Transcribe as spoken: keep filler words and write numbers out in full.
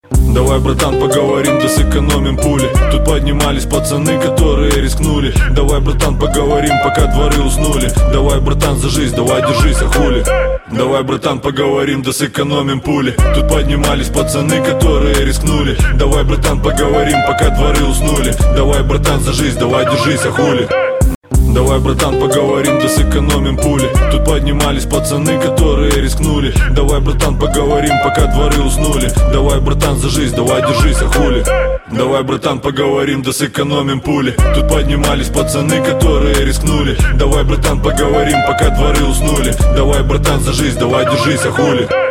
Давай, братан, поговорим, да сэкономим пули. Тут поднимались пацаны, которые рискнули. Давай, братан, поговорим, пока дворы уснули. Давай, братан, за жизнь, давай, держись, а хули. Давай, братан, поговорим, да сэкономим пули. Тут поднимались пацаны, которые рискнули. Давай, братан, поговорим, пока дворы уснули. Давай, братан, за жизнь, давай, держись, а хули. Давай, братан, поговорим, да сэкономим пули. Тут поднимались пацаны, которые рискнули. Давай, братан, поговорим, пока дворы уснули. Давай, братан, за жизнь, давай, держись, а хули. Давай, братан, поговорим, да сэкономим пули. Тут поднимались пацаны, которые рискнули. Давай, братан, поговорим, пока дворы уснули. Давай, братан, за жизнь, давай, держись, а хули.